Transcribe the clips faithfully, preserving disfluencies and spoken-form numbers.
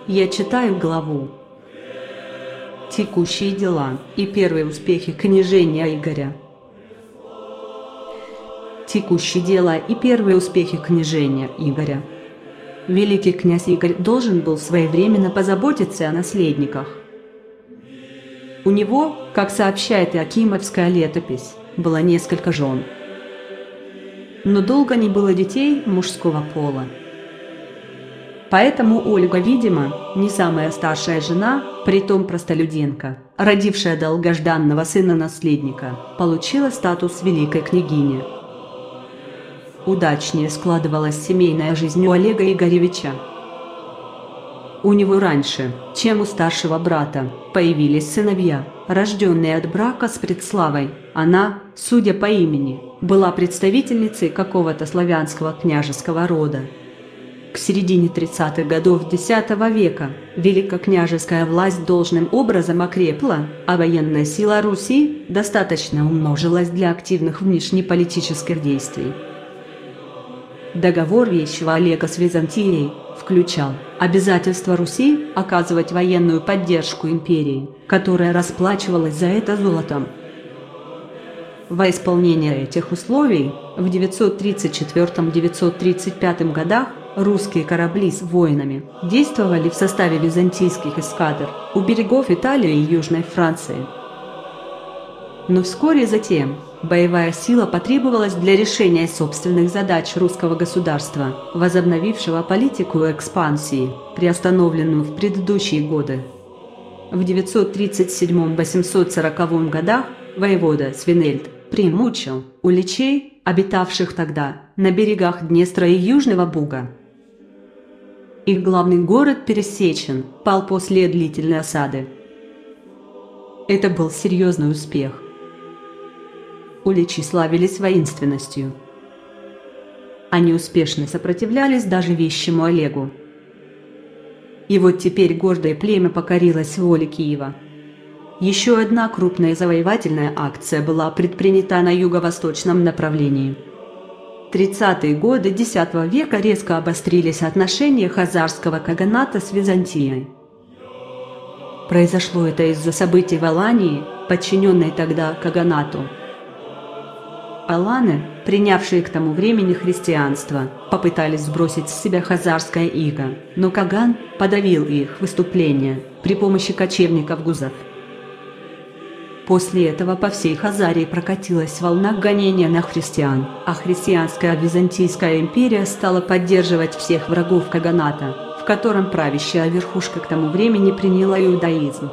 Я читаю главу «Текущие дела и первые успехи княжения Игоря». Текущие дела и первые успехи княжения Игоря. Великий князь Игорь должен был своевременно позаботиться о наследниках. У него, как сообщает Иакимовская летопись, было несколько жен. Но долго не было детей мужского пола. Поэтому Ольга, видимо, не самая старшая жена, притом простолюдинка, родившая долгожданного сына-наследника, получила статус великой княгини. Удачнее складывалась семейная жизнь у Олега Игоревича. У него раньше, чем у старшего брата, появились сыновья, рожденные от брака с Предславой. Она, судя по имени, была представительницей какого-то славянского княжеского рода. К середине тридцатых годов X века великокняжеская власть должным образом окрепла, а военная сила Руси достаточно умножилась для активных внешнеполитических действий. Договор Вещего Олега с Византией включал обязательство Руси оказывать военную поддержку империи, которая расплачивалась за это золотом. Во исполнение этих условий в девятьсот тридцать четвёртом — девятьсот тридцать пятом годах русские корабли с воинами действовали в составе византийских эскадр у берегов Италии и Южной Франции. Но вскоре затем боевая сила потребовалась для решения собственных задач русского государства, возобновившего политику экспансии, приостановленную в предыдущие годы. В девятьсот тридцать седьмом — восемьсот сороковом годах воевода Свинельд примучил уличей, обитавших тогда на берегах Днестра и Южного Буга. Их главный город Пересечен пал после длительной осады. Это был серьезный успех. Уличи славились воинственностью. Они успешно сопротивлялись даже Вещему Олегу. И вот теперь гордое племя покорилось воле Киева. Еще одна крупная завоевательная акция была предпринята на юго-восточном направлении. В тридцатые годы X века резко обострились отношения хазарского каганата с Византией. Произошло это из-за событий в Алании, подчиненной тогда каганату. Аланы, принявшие к тому времени христианство, попытались сбросить с себя хазарское иго, но Каган подавил их выступление при помощи кочевников-гузов. После этого по всей Хазарии прокатилась волна гонения на христиан, а христианская Византийская империя стала поддерживать всех врагов каганата, в котором правящая верхушка к тому времени приняла иудаизм.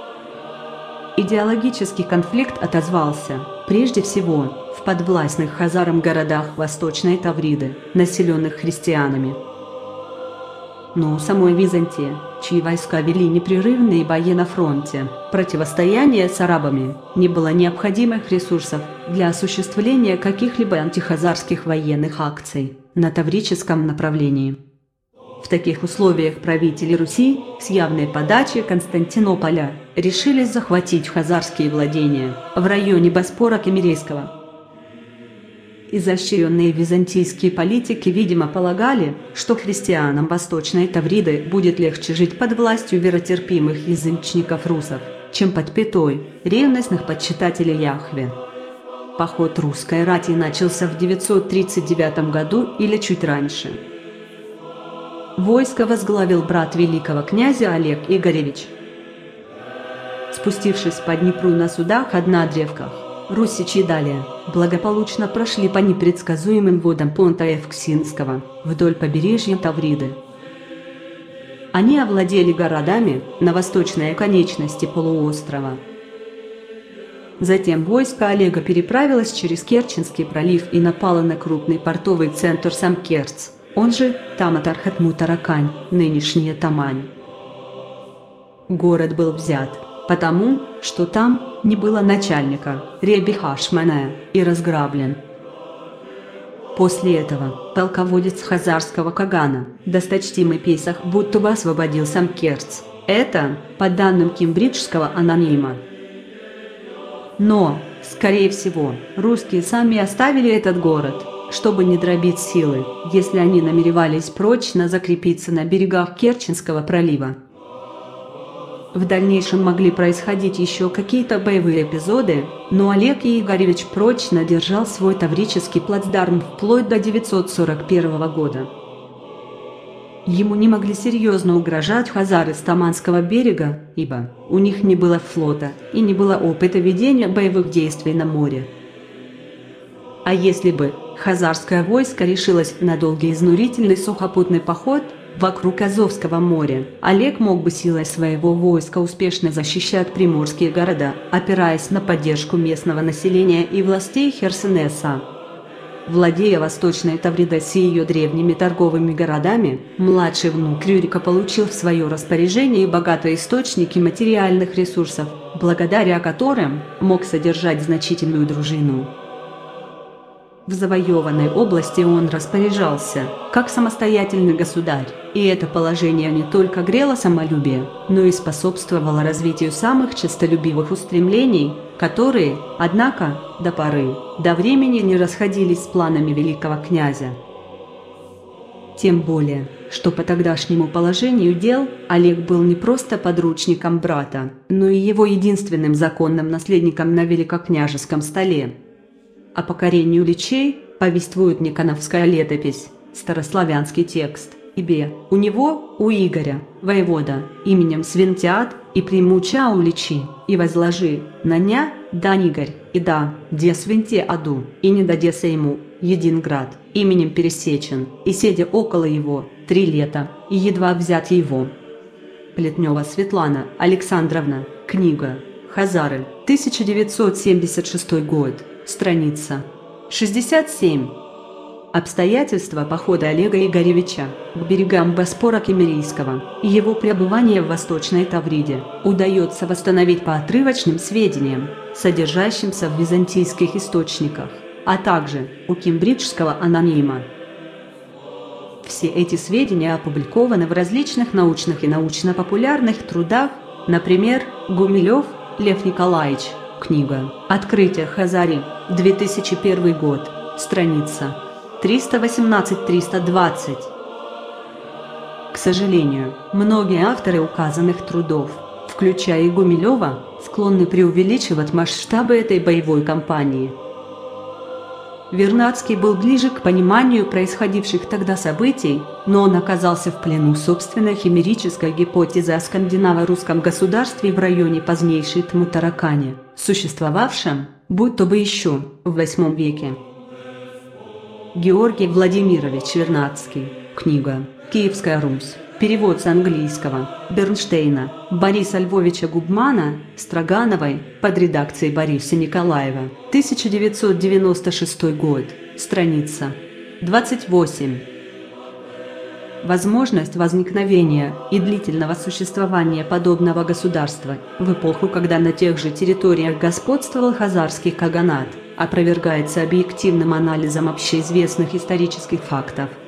Идеологический конфликт отозвался, прежде всего, в подвластных хазарам городах Восточной Тавриды, населенных христианами. Но у самой Византии, чьи войска вели непрерывные бои на фронте, противостояние с арабами, не было необходимых ресурсов для осуществления каких-либо антихазарских военных акций на таврическом направлении. В таких условиях правители Руси с явной подачи Константинополя решились захватить хазарские владения в районе Боспора Кемерийского. Изощренные византийские политики, видимо, полагали, что христианам Восточной Тавриды будет легче жить под властью веротерпимых язычников-русов, чем под пятой ревностных почитателей Яхве. Поход русской рати начался в девятьсот тридцать девятом году или чуть раньше. Войско возглавил брат великого князя Олег Игоревич. Спустившись по Днепру на судах однодревках, русичи далее благополучно прошли по непредсказуемым водам Понта Евксинского вдоль побережья Тавриды. Они овладели городами на восточной оконечности полуострова. Затем войско Олега переправилось через Керченский пролив и напало на крупный портовый центр Самкерц, он же Тамат-Архат-Мутаракань, нынешняя Тамань. Город был взят, потому что там не было начальника, Реби-Хашмана, и разграблен. После этого полководец хазарского кагана, досточтимый Песах, будто бы освободил Самкерц. Это по данным кембриджского анонима. Но, скорее всего, русские сами оставили этот город, чтобы не дробить силы, если они намеревались прочно закрепиться на берегах Керченского пролива. В дальнейшем могли происходить еще какие-то боевые эпизоды, но Олег Игоревич прочно держал свой таврический плацдарм вплоть до девятьсот сорок первого года. Ему не могли серьезно угрожать хазары с Таманского берега, ибо у них не было флота и не было опыта ведения боевых действий на море. А если бы хазарское войско решилось на долгий изнурительный сухопутный поход вокруг Азовского моря, Олег мог бы силой своего войска успешно защищать приморские города, опираясь на поддержку местного населения и властей Херсонеса. Владея Восточной Тавридой с ее древними торговыми городами, младший внук Рюрика получил в свое распоряжение богатые источники материальных ресурсов, благодаря которым мог содержать значительную дружину. В завоеванной области он распоряжался, как самостоятельный государь, и это положение не только грело самолюбие, но и способствовало развитию самых честолюбивых устремлений, которые, однако, до поры, до времени не расходились с планами великого князя. Тем более, что по тогдашнему положению дел Олег был не просто подручником брата, но и его единственным законным наследником на великокняжеском столе. О покорении Уличей повествует Никоновская летопись, старославянский текст, ибо у него, у Игоря, воевода, именем Свентиат, и примуча Уличи, и возложи на ня, да Игорь, и да, де Свенте аду, и не дадеся ему, един град, именем пересечен, и седя около его, три лета, и едва взят его. Плетнева Светлана Александровна, книга, Хазары, тысяча девятьсот семьдесят шестой год. Страница шестьдесят семь. Обстоятельства похода Олега Игоревича к берегам Боспора Киммерийского и его пребывания в Восточной Тавриде удается восстановить по отрывочным сведениям, содержащимся в византийских источниках, а также у кембриджского анонима. Все эти сведения опубликованы в различных научных и научно-популярных трудах, например, Гумилев Лев Николаевич. Книга «Открытие Хазари», две тысячи первый год, страница триста восемнадцать — триста двадцать. К сожалению, многие авторы указанных трудов, включая и Гумилева, склонны преувеличивать масштабы этой боевой кампании. Вернадский был ближе к пониманию происходивших тогда событий, но он оказался в плену собственной химерической гипотезы о скандинаво-русском государстве в районе позднейшей Тмутаракани, существовавшем, будто бы еще, в восьмом веке. Георгий Владимирович Вернадский. Книга «Киевская Русь». Перевод с английского Бернштейна, Бориса Львовича Губмана, Строгановой, под редакцией Бориса Николаева, тысяча девятьсот девяносто шестой год, страница двадцать восемь. Возможность возникновения и длительного существования подобного государства в эпоху, когда на тех же территориях господствовал хазарский каганат, опровергается объективным анализом общеизвестных исторических фактов.